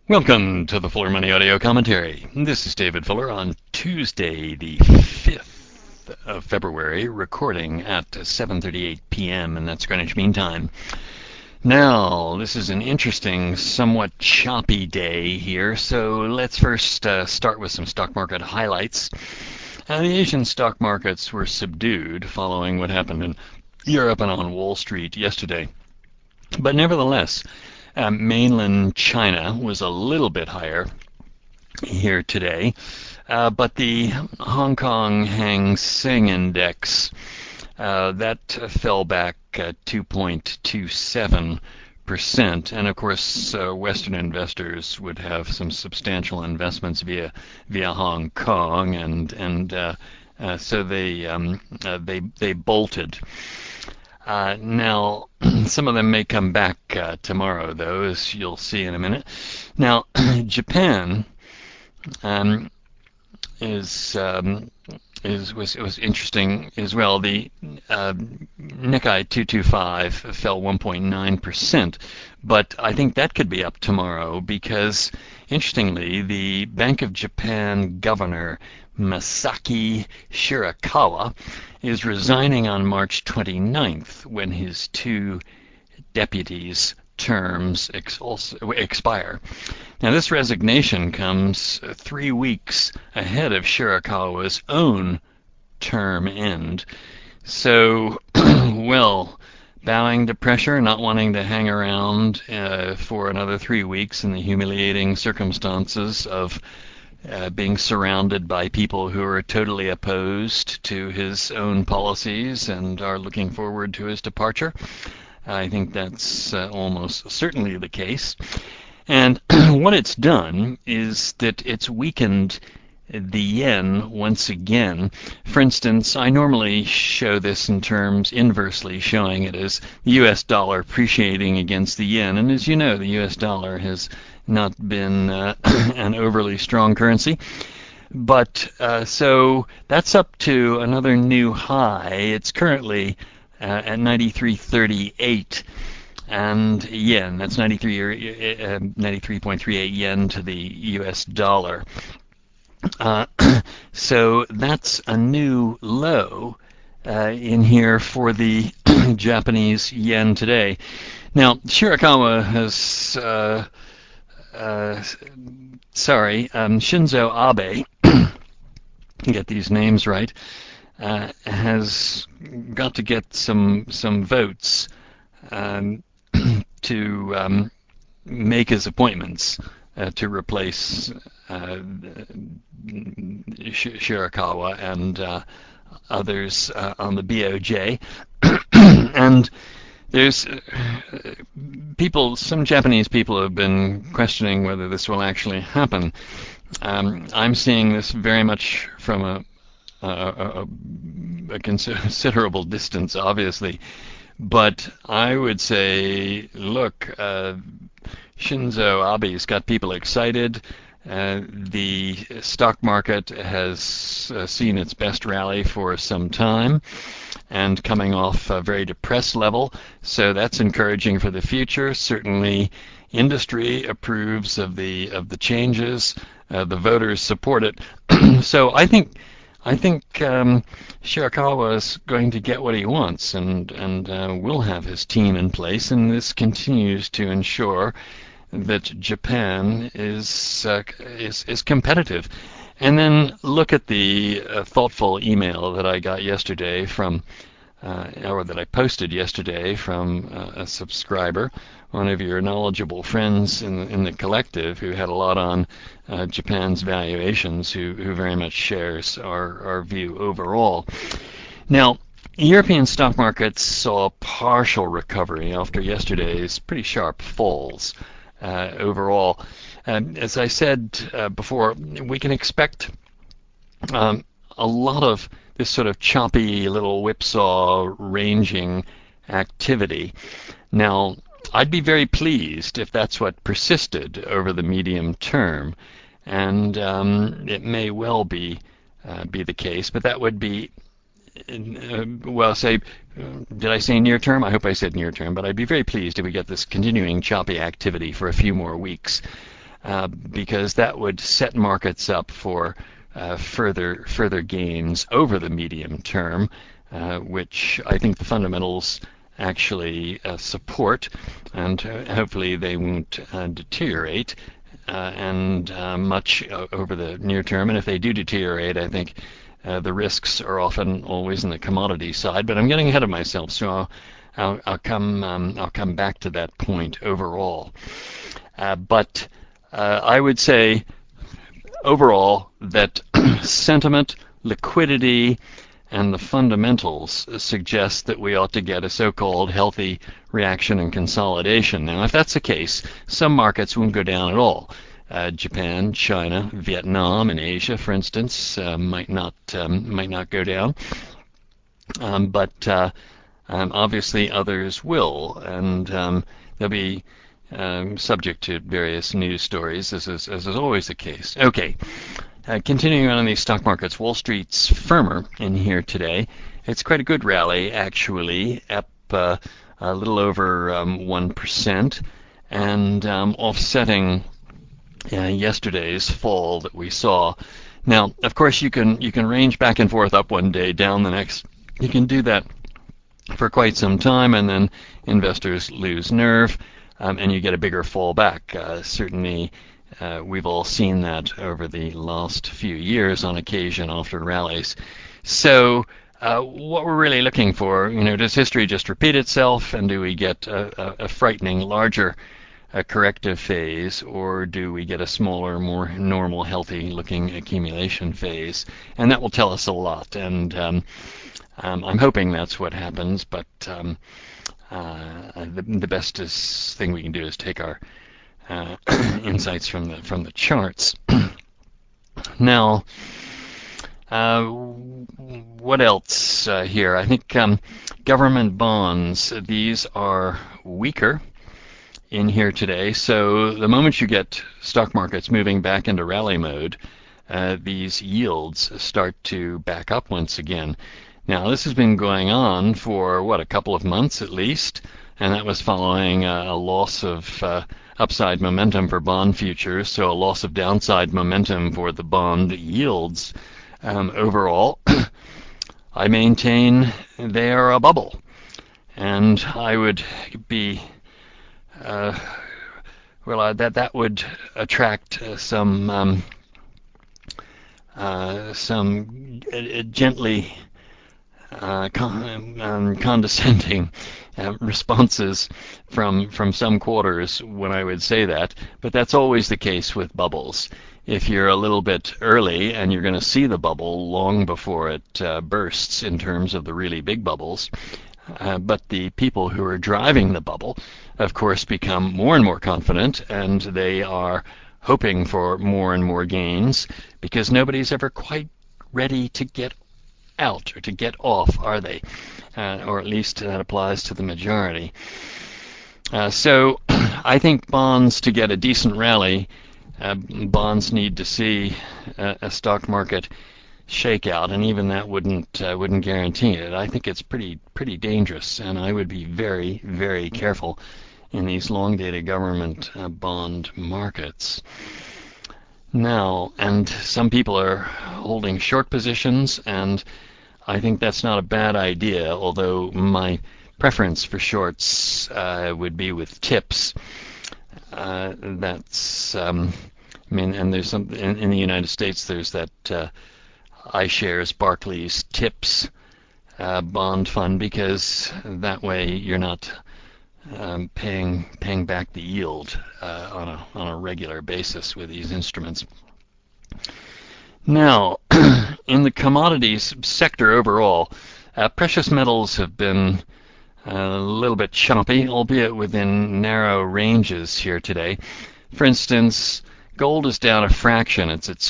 Welcome to the Fuller Money Audio Commentary. This is David Fuller on Tuesday, the 5th of February, recording at 7:38 p.m., and that's Greenwich Mean Time. Now, this is an interesting, somewhat choppy day here, so let's first start with some stock market highlights. The Asian stock markets were subdued following what happened in Europe and on Wall Street yesterday. But nevertheless, mainland China was a little bit higher here today, but the Hong Kong Hang Seng Index that fell back 2.27%, and of course, Western investors would have some substantial investments via Hong Kong, and so they bolted. Now, some of them may come back tomorrow, though, as you'll see in a minute. Now, Japan was interesting as well. The Nikkei 225 fell 1.9%, but I think that could be up tomorrow because, interestingly, the Bank of Japan governor Masaki Shirakawa is resigning on March 29th when his two deputies' terms expire. Now, this resignation comes 3 weeks ahead of Shirakawa's own term end. So, well, bowing to pressure, not wanting to hang around for another 3 weeks in the humiliating circumstances of being surrounded by people who are totally opposed to his own policies and are looking forward to his departure. I think that's almost certainly the case. And what it's done is that it's weakened the yen once again. For instance, I normally show this in terms inversely, showing it as the US dollar appreciating against the yen. And as you know, the US dollar has not been an overly strong currency. But so that's up to another new high. It's currently at 93.38 and yen. That's 93.38 yen to the US dollar. So that's a new low in here for the Japanese yen today. Now, Shirakawa has, Shinzo Abe, get these names right, has got to get some votes to make his appointments to replace Shirakawa and others on the BOJ. And there's some Japanese people have been questioning whether this will actually happen. I'm seeing this very much from a considerable distance, obviously. But I would say, look, Shinzo Abe's got people excited. The stock market has seen its best rally for some time and coming off a very depressed level. So that's encouraging for the future. Certainly industry approves of the changes. The voters support it. So I think Shirakawa is going to get what he wants, and will have his team in place, and this continues to ensure that Japan is competitive. And then look at the thoughtful email that I got yesterday from, or that I posted yesterday from a subscriber, one of your knowledgeable friends in the collective who had a lot on Japan's valuations, who very much shares our view overall. Now, European stock markets saw a partial recovery after yesterday's pretty sharp falls overall. As I said before, we can expect a lot of this sort of choppy little whipsaw ranging activity. Now, I'd be very pleased if that's what persisted over the medium term, and it may well be the case, but that would be, well, did I say near term? I hope I said near term, but I'd be very pleased if we get this continuing choppy activity for a few more weeks. because that would set markets up for further gains over the medium term, which I think the fundamentals actually support, and hopefully they won't deteriorate and much over the near term. And if they do deteriorate, I think the risks are often always in the commodity side. But I'm getting ahead of myself, so I'll come back to that point overall. But I would say overall that sentiment, liquidity, and the fundamentals suggest that we ought to get a so-called healthy reaction and consolidation. Now, if that's the case, some markets won't go down at all. Japan, China, Vietnam, and Asia, for instance, might not go down, but obviously others will, and they'll be subject to various news stories, as is always the case. Okay. Continuing on in these stock markets, Wall Street's firmer in here today. It's quite a good rally, actually, up a little over 1%, and offsetting yesterday's fall that we saw. Now, of course, you can range back and forth up one day, down the next. You can do that for quite some time, and then investors lose nerve, and you get a bigger fall back. Certainly. We've all seen that over the last few years on occasion after rallies. So what we're really looking for, does history just repeat itself, and do we get a frightening larger corrective phase, or do we get a smaller, more normal, healthy-looking accumulation phase? And that will tell us a lot, and I'm hoping that's what happens, but the best thing we can do is take our insights from the charts. Now, what else here? I think government bonds, these are weaker in here today. So the moment you get stock markets moving back into rally mode, these yields start to back up once again. Now, this has been going on for, a couple of months at least, and that was following a loss of upside momentum for bond futures, so a loss of downside momentum for the bond yields. Overall, I maintain they are a bubble, and I would be that would attract some gently condescending responses from some quarters when I would say that, but that's always the case with bubbles. If you're a little bit early and you're going to see the bubble long before it bursts in terms of the really big bubbles, but the people who are driving the bubble, of course, become more and more confident, and they are hoping for more and more gains because nobody's ever quite ready to get out or to get off, are they? Or at least that applies to the majority. So I think bonds, to get a decent rally, bonds need to see a stock market shakeout, and even that wouldn't guarantee it. I think it's pretty dangerous, and I would be very, very careful in these long-dated government bond markets. Now, and some people are holding short positions, and I think that's not a bad idea, although my preference for shorts would be with tips. That's, and there's some, in the United States, there's that iShares Barclays Tips bond fund, because that way you're not paying back the yield on a regular basis with these instruments. Now, in the commodities sector overall, precious metals have been a little bit choppy, albeit within narrow ranges here today. For instance, gold is down a fraction. It's at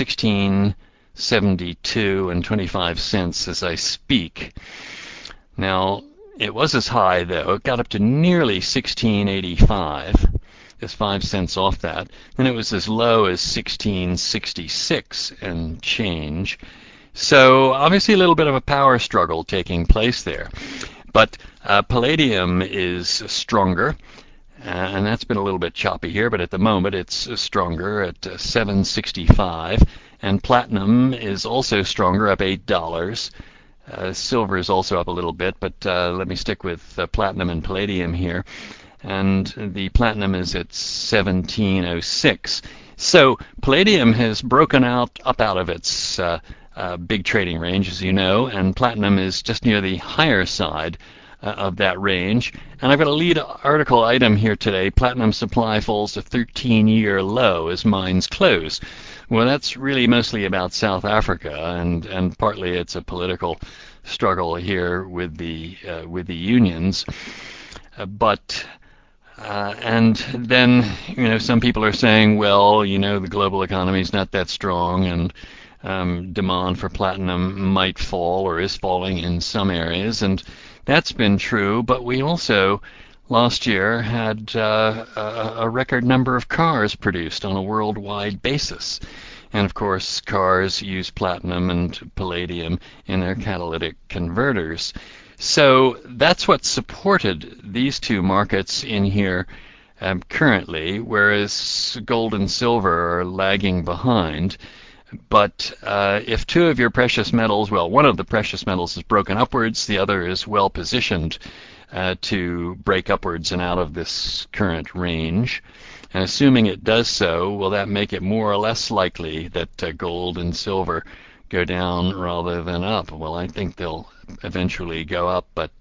1672 and 25 cents as I speak. Now, it was as high, though. It got up to nearly 1685. Just 5 cents off that. Then it was as low as 1666 and change. So obviously a little bit of a power struggle taking place there. But palladium is stronger, and that's been a little bit choppy here, but at the moment it's stronger at 765, and platinum is also stronger, up $8. Silver is also up a little bit, but let me stick with platinum and palladium here. And the platinum is at 1706. So palladium has broken up out of its big trading range, as you know, and platinum is just near the higher side of that range. And I've got a lead article item here today. Platinum supply falls to 13-year low as mines close. Well, that's really mostly about South Africa, and partly it's a political struggle here with the unions. And then, some people are saying, well, the global economy is not that strong, and demand for platinum might fall or is falling in some areas, and that's been true. But we also last year had a record number of cars produced on a worldwide basis. And of course, cars use platinum and palladium in their catalytic converters. So that's what supported these two markets in here currently, whereas gold and silver are lagging behind. But if two of your precious metals, well, one of the precious metals is broken upwards, the other is well positioned to break upwards and out of this current range. And assuming it does so, will that make it more or less likely that gold and silver go down rather than up? Well, I think they'll eventually go up, but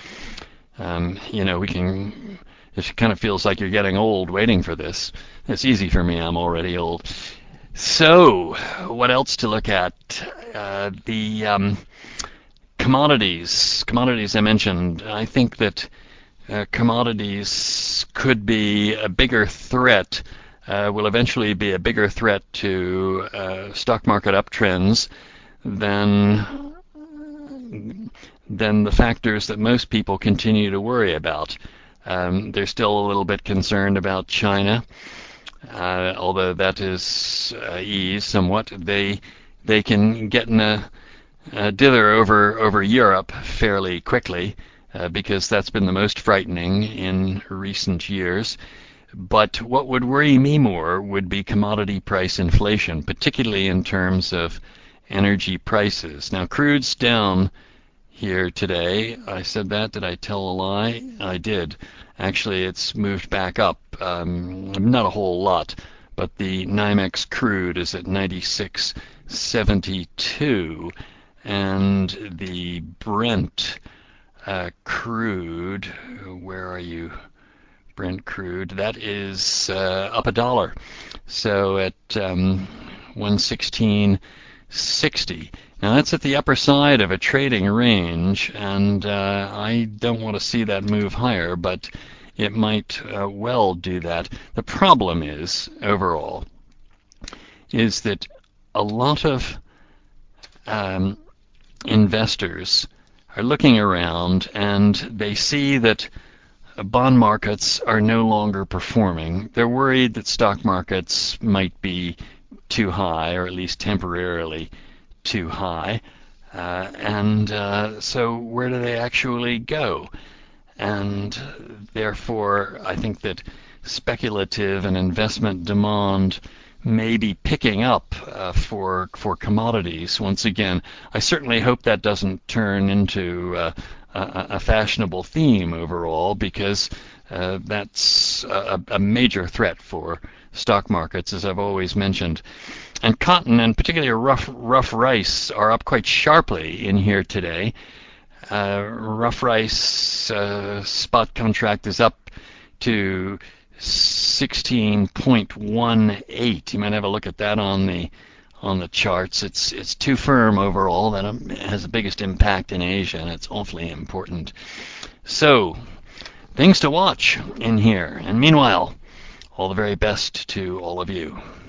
we can. It kind of feels like you're getting old waiting for this. It's easy for me. I'm already old. So, what else to look at? The commodities. Commodities I mentioned. I think that commodities could be a bigger threat. Will eventually be a bigger threat to stock market uptrends than the factors that most people continue to worry about. They're still a little bit concerned about China, although that is eased somewhat. They can get in a dither over Europe fairly quickly, because that's been the most frightening in recent years. But what would worry me more would be commodity price inflation, particularly in terms of energy prices. Now, crude's down here today. I said that. Did I tell a lie? I did. Actually, it's moved back up. Not a whole lot, but the NYMEX crude is at 96.72, and the Brent crude, where are you? Brent crude, that is up $1. So at 116.60. Now that's at the upper side of a trading range, and I don't want to see that move higher, but it might well do that. The problem is, overall, is that a lot of investors are looking around and they see that bond markets are no longer performing. They're worried that stock markets might be too high, or at least temporarily too high. So where do they actually go? And therefore, I think that speculative and investment demand may be picking up for commodities once again. I certainly hope that doesn't turn into a fashionable theme overall, because that's a major threat for stock markets, as I've always mentioned. And cotton, and particularly rough rice, are up quite sharply in here today. Rough rice spot contract is up to 16.18. You might have a look at that on the charts. It's too firm overall. That has the biggest impact in Asia, and it's awfully important. So, things to watch in here. And meanwhile, all the very best to all of you.